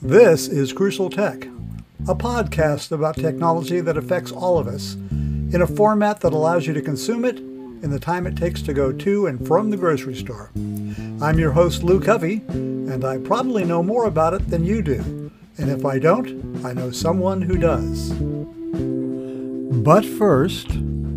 This is Crucial Tech, a podcast about technology that affects all of us in a format that allows you to consume it in the time it takes to go to and from the grocery store. I'm your host, Lou Covey, and I probably know more about it than you do. And if I don't, I know someone who does. But first,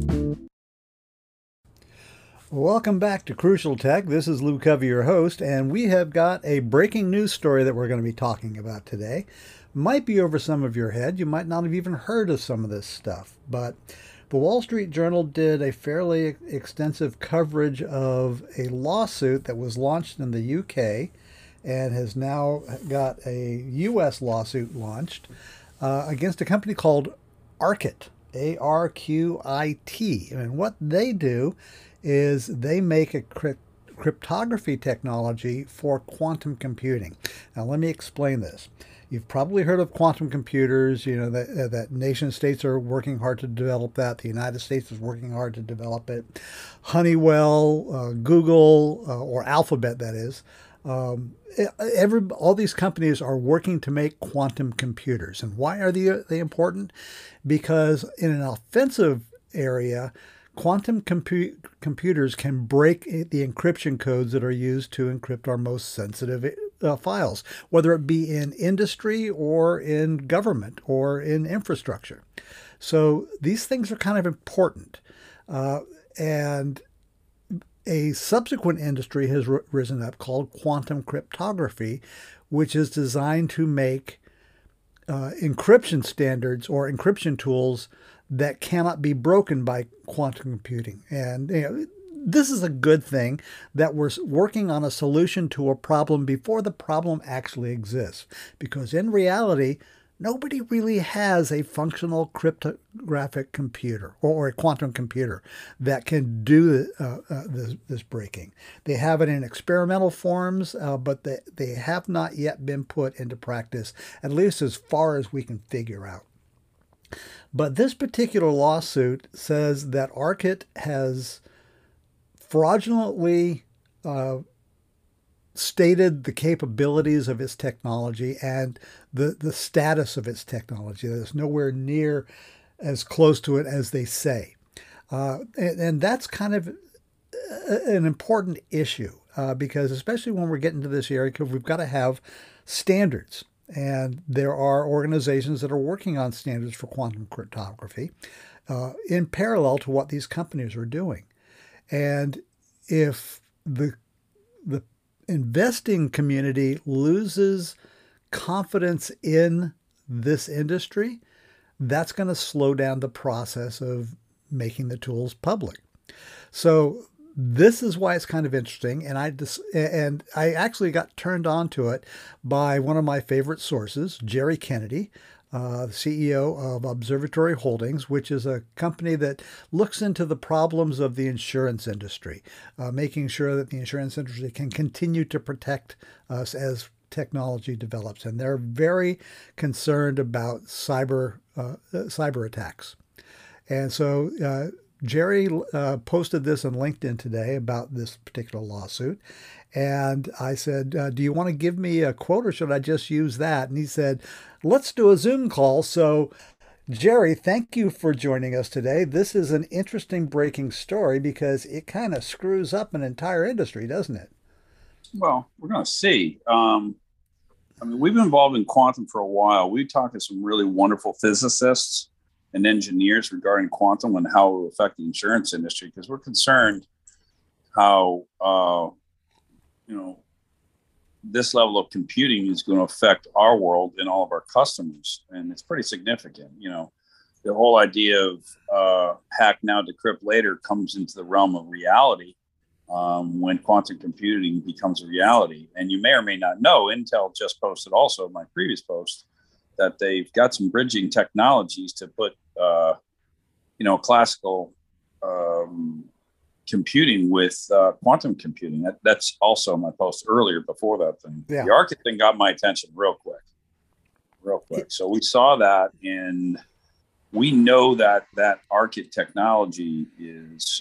welcome back to Crucial Tech. This is Lou Covey, your host, and we have got a breaking news story that we're going to be talking about today. Might be over some of your head. You might not have even heard of some of this stuff, but the Wall Street Journal did a fairly extensive coverage of a lawsuit that was launched in the UK and has now got a US lawsuit launched against a company called Arquit, A-R-Q-I-T. And what they do is they make a cryptography technology for quantum computing. Now, let me explain this. You've probably heard of quantum computers, that nation states are working hard to develop that. The United States is working hard to develop it. Honeywell, Google, or Alphabet, that is. All these companies are working to make quantum computers. And why are they important? Because in an offensive area, quantum computers can break the encryption codes that are used to encrypt our most sensitive files, whether it be in industry or in government or in infrastructure. So these things are kind of important. And a subsequent industry has risen up called quantum cryptography, which is designed to make encryption standards or encryption tools that cannot be broken by quantum computing. And this is a good thing that we're working on a solution to a problem before the problem actually exists. Because in reality, nobody really has a functional cryptographic computer or a quantum computer that can do this breaking. They have it in experimental forms, but they have not yet been put into practice, at least as far as we can figure out. But this particular lawsuit says that Arquit has fraudulently stated the capabilities of its technology and the status of its technology. That it's nowhere near as close to it as they say. And that's kind of an important issue because especially when we're getting to this area, because we've got to have standards. And there are organizations that are working on standards for quantum cryptography in parallel to what these companies are doing. And if the investing community loses confidence in this industry, that's going to slow down the process of making the tools public. So this is why it's kind of interesting, and I actually got turned on to it by one of my favorite sources, Jerry Kennedy, the CEO of Observatory Holdings, which is a company that looks into the problems of the insurance industry, making sure that the insurance industry can continue to protect us as technology develops. And they're very concerned about cyber attacks. And so Jerry posted this on LinkedIn today about this particular lawsuit. And I said, do you want to give me a quote or should I just use that? And he said, let's do a Zoom call. So Jerry, thank you for joining us today. This is an interesting breaking story because it kind of screws up an entire industry, doesn't it? Well, we're going to see. We've been involved in quantum for a while. We talked to some really wonderful physicists and engineers regarding quantum and how it will affect the insurance industry, because we're concerned how this level of computing is going to affect our world and all of our customers, and it's pretty significant. The whole idea of hack now, decrypt later comes into the realm of reality when quantum computing becomes a reality. And you may or may not know, Intel just posted also my previous post that they've got some bridging technologies to put, classical computing with quantum computing. That's also my post earlier before that thing. Yeah. The Arquit thing got my attention real quick. So we saw that, and we know that Arquit technology is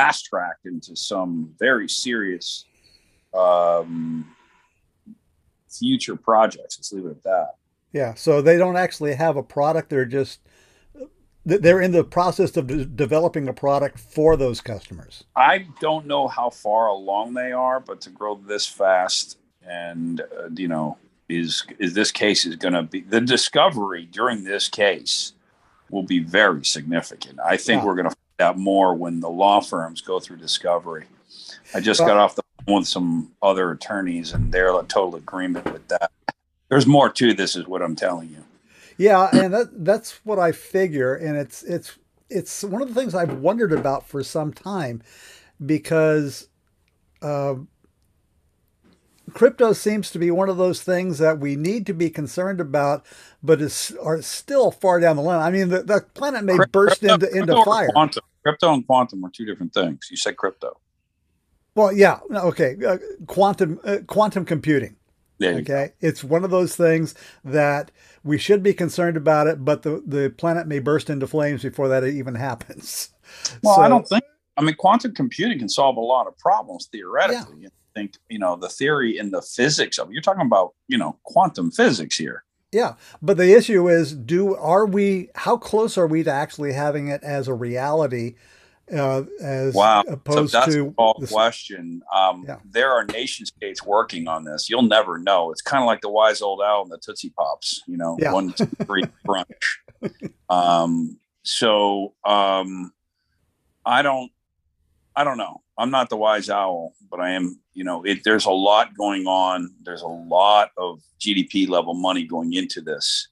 fast-tracked into some very serious future projects. Let's leave it at that. Yeah. So they don't actually have a product. They're in the process of developing a product for those customers. I don't know how far along they are, but to grow this fast and, is this case is going to be the discovery during this case will be very significant. I think we're going to find out more when the law firms go through discovery. I just got off the phone with some other attorneys, and they're in total agreement with that. There's more to this, is what I'm telling you. Yeah, and that's what I figure, and it's one of the things I've wondered about for some time, because crypto seems to be one of those things that we need to be concerned about, but are still far down the line. I mean, the planet may burst into fire. Crypto and quantum are two different things. You said crypto. Well, yeah, okay, quantum computing. Okay, it's one of those things that we should be concerned about it, but the planet may burst into flames before that even happens. Well, I don't think. I mean, quantum computing can solve a lot of problems theoretically. Yeah. I think the theory and the physics of it. You're talking about quantum physics here. Yeah, but the issue is, how close are we to actually having it as a reality? Opposed so that's to a question. There are nation states working on this. You'll never know. It's kind of like the wise old owl and the Tootsie Pops. 1, 2, 3 brunch. I don't know. I'm not the wise owl, but I am. There's a lot going on. There's a lot of GDP level money going into this,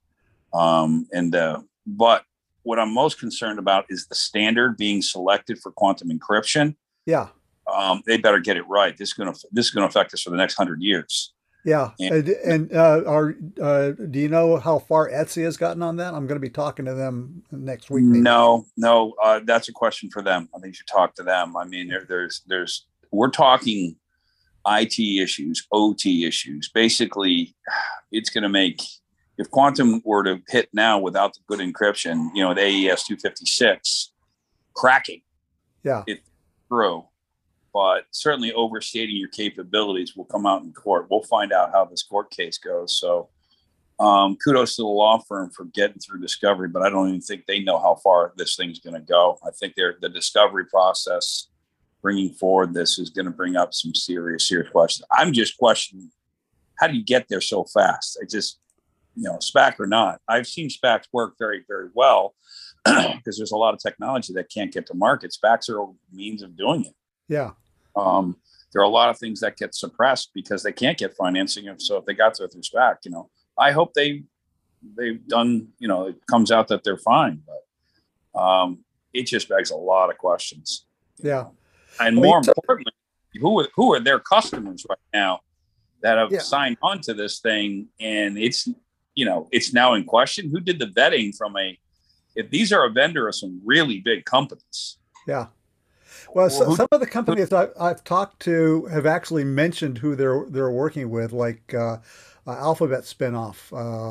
but what I'm most concerned about is the standard being selected for quantum encryption. Yeah. They better get it right. This is going to affect us for the next 100 years. Yeah. And do you know how far Etsy has gotten on that? I'm going to be talking to them next week. Maybe. No. That's a question for them. I think you should talk to them. I mean, we're talking IT issues, OT issues. Basically, it's going to make, if quantum were to hit now without the good encryption, the AES 256 cracking, it's through, but certainly overstating your capabilities will come out in court. We'll find out how this court case goes. So kudos to the law firm for getting through discovery, but I don't even think they know how far this thing's going to go. I think the discovery process bringing forward this is going to bring up some serious questions. I'm just questioning, how do you get there so fast? SPAC or not, I've seen SPACs work very, very well because there's a lot of technology that can't get to market. SPACs are a means of doing it. Yeah. There are a lot of things that get suppressed because they can't get financing. So if they got through SPAC, I hope they've done, it comes out that they're fine, but it just begs a lot of questions. Yeah. And more importantly, who are their customers right now that have signed on to this thing, and it's now in question. Who did the vetting if these are a vendor of some really big companies? Yeah. Well, some of the companies I've talked to have actually mentioned who they're working with, like Alphabet spinoff.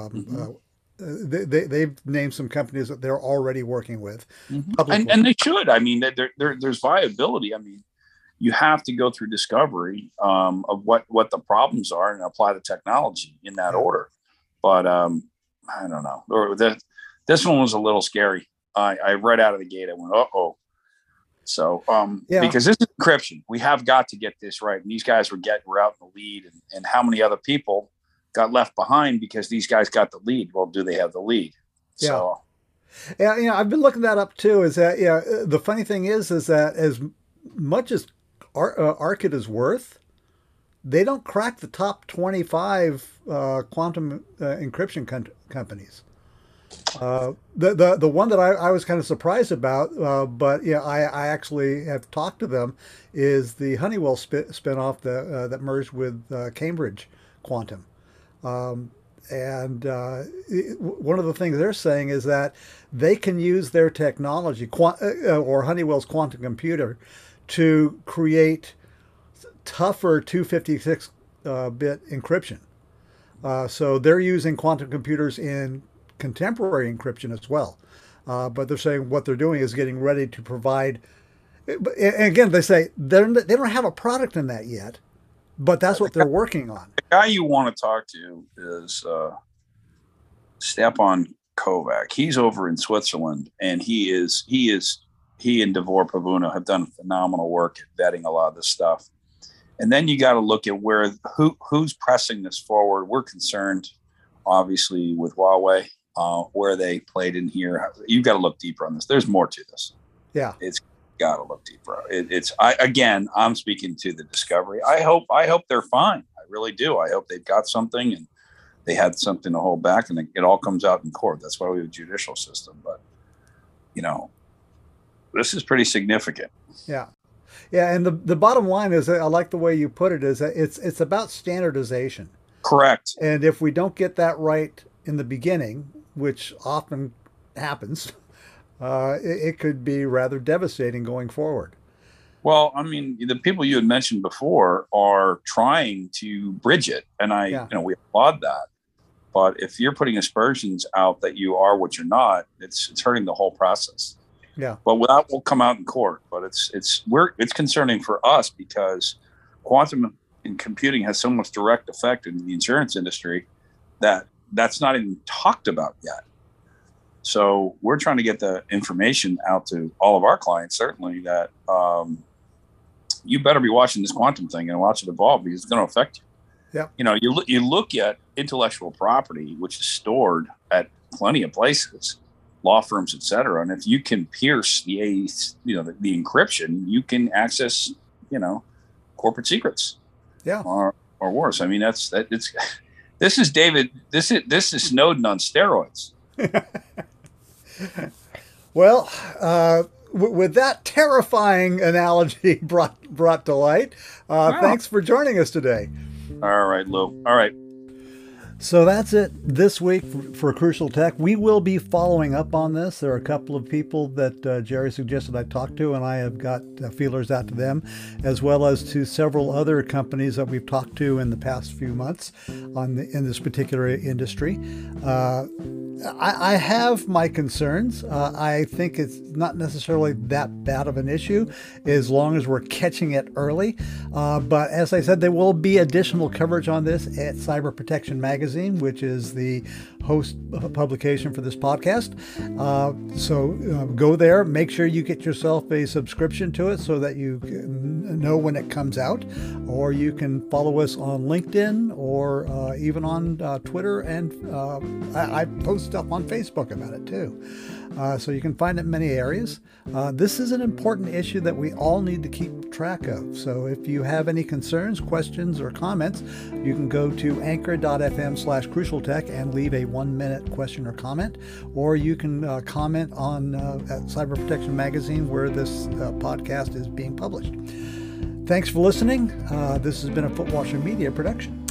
They've named some companies that they're already working with. And they should. I mean, there's viability. I mean, you have to go through discovery of what the problems are and apply the technology in that order. But I don't know. This one was a little scary. I right out of the gate, I went, uh-oh. So, because this is encryption, we have got to get this right. And these guys were out in the lead, and how many other people got left behind because these guys got the lead? Well, do they have the lead? Yeah. So, I've been looking that up too. Is that the funny thing is that as much as Arcid is worth, they don't crack the top 25 quantum encryption companies. The one that I was kind of surprised about, but I actually have talked to them, is the Honeywell spinoff that merged with Cambridge Quantum. One of the things they're saying is that they can use their technology, or Honeywell's quantum computer, to create tougher 256-bit encryption. So they're using quantum computers in contemporary encryption as well. But they're saying what they're doing is getting ready to provide. And again, they say they don't have a product in that yet, but that's what they're working on. They guy you want to talk to is Stepan Kovac. He's over in Switzerland, and he and Devor Pavuna have done phenomenal work at vetting a lot of this stuff. And then you got to look at who's pressing this forward. We're concerned, obviously, with Huawei, where they played in here. You've got to look deeper on this. There's more to this. Yeah, it's got to look deeper. I'm speaking to the discovery. I hope they're fine. I really do. I hope they've got something and they had something to hold back, and it all comes out in court. That's why we have a judicial system. But this is pretty significant. Yeah. Yeah, and the bottom line is, I like the way you put it, is that it's about standardization. Correct. And if we don't get that right in the beginning, which often happens, it could be rather devastating going forward. Well, I mean, the people you had mentioned before are trying to bridge it, and we applaud that. But if you're putting aspersions out that you are what you're not, it's hurting the whole process. Yeah. But that will come out in court. But it's concerning for us because quantum in computing has so much direct effect in the insurance industry that's not even talked about yet. So we're trying to get the information out to all of our clients, certainly, that you better be watching this quantum thing and watch it evolve because it's going to affect you. Yeah. You look at intellectual property, which is stored at plenty of places, law firms, et cetera. And if you can pierce the encryption, you can access, corporate secrets. Yeah. Or worse. I mean, this is David. This is Snowden on steroids. Well, with that terrifying analogy brought to light, thanks for joining us today. All right, Lou. All right. So that's it this week for Crucial Tech. We will be following up on this. There are a couple of people that Jerry suggested I talk to, and I have got feelers out to them, as well as to several other companies that we've talked to in the past few months in this particular industry. I have my concerns. I think it's not necessarily that bad of an issue as long as we're catching it early. But as I said, there will be additional coverage on this at Cyber Protection Magazine, which is the host publication for this podcast. So go there, make sure you get yourself a subscription to it so that you can know when it comes out, or you can follow us on LinkedIn or even on Twitter, and I post stuff on Facebook about it too. So you can find it in many areas. This is an important issue that we all need to keep track of. So if you have any concerns, questions, or comments, you can go to anchor.fm/crucialtech and leave a 1-minute question or comment, or you can comment on at Cyber Protection Magazine where this podcast is being published. Thanks for listening. This has been a Footwasher Media production.